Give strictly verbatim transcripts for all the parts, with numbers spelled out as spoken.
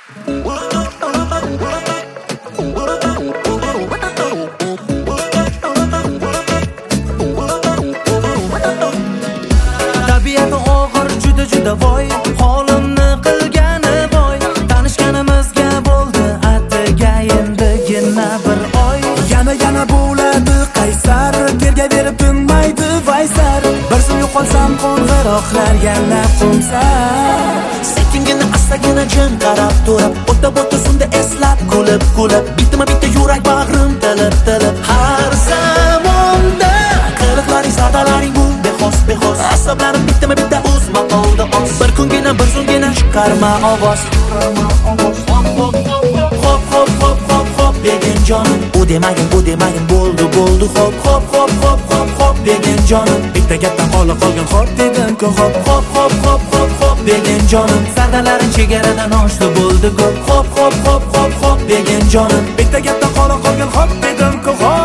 Tabiati og'ir juda juda voy, holimni qilgani voy. Tanishganimizga bo'ldi atga endigina bir oy. Yana yana bo'ladi qaysar, terga berib tinmaydi vaysar. Bir zum yo'qolsam qo'ng'iroqlar yana qo'msar. Sekingina astagina jin qarab turib, o'ta bo'ta sunda eslab kulib kulib, bitma bitta yurak bag'rim tilib tilib. Har zamonda qiliqlaring sardalaring bu bexos bexos, asablarim bitma bitta uzma qoldi oz. Bir kungina bir zungina chiqarma ovoz. Hop hop hop hop hop hop degin jonim, u demagin bu demagin bo'ldi bo'ldi hop hop hop hop hop hop degin jonim. Bitta gapdan qolib qolgan hop dedim-ku hop hop hop hop hop hop degin jonim. Sardalaring chegaradan oshdi bo'ldi ko'p. Hop hop hop hop hop degin jonim. Bitta gapdan qolib qolgan hop dedim-ku hop.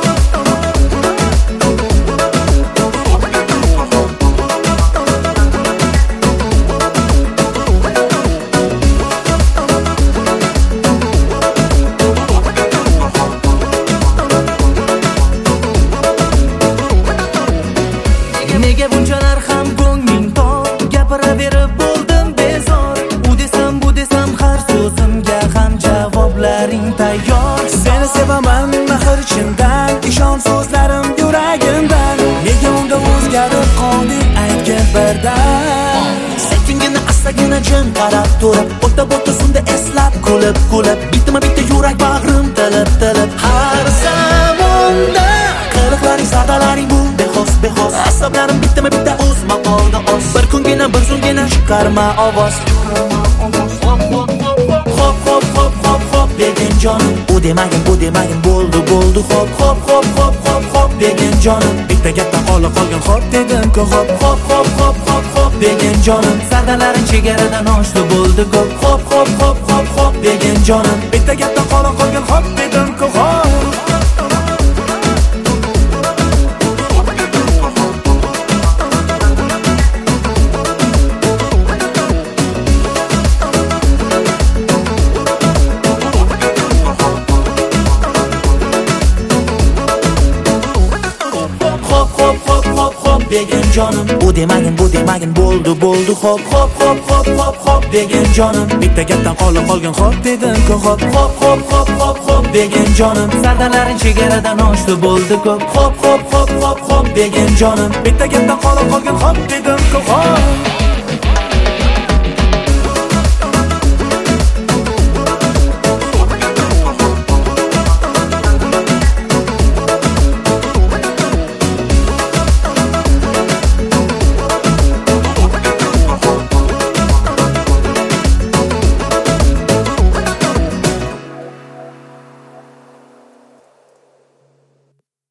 Nega bunchalar ham ko'ngling tor, gapiraverib bo'ldim bezor. U desam bu desam har so'zimga ham javoblaring tayyor. Seni sevaman mehr chindan, ishon so'zlarim yuragimdan. Nega unda o'zgarib qolding aytgin birdan. Sekingina astagina jin qarab turib, o'ta bo'ta sunda eslab kulib kulib, bitma bitta yurak bag'rim tilib tilib. Har zamonda qiliqlaring sardalaring bu bexos bexos, asablarim bitma bitta uzma qoldi oz. Bir kungina bir zungina chiqarma ovoz. Hop hop hop hop hop degin jonim, u demagin bu demagin bo'ldi bo'ldi hop hop hop hop hop hop degin jonim. Bitta gapdan qolib qolgan hop dedim-ku hop hop hop hop hop hop degin jonim. Sardalaring chegaradan oshdi bo'ldi ko'p. Hop hop hop hop hop degin jonim. Bitta gapdan qolib qolgan hop dedim-ku hop. Degin jonim, u demagin bu demagin bo'ldi bo'ldi hop hop hop hop hop hop degin jonim. Bitta gapdan qolib qolgan hop dedim-ku hop hop hop hop hop hop degin jonim. Sardalaring chegaradan oshdi bo'ldi ko'p. Hop hop hop hop hop degin jonim. Bitta gapdan qolib qolgan hop dedim-ku hop.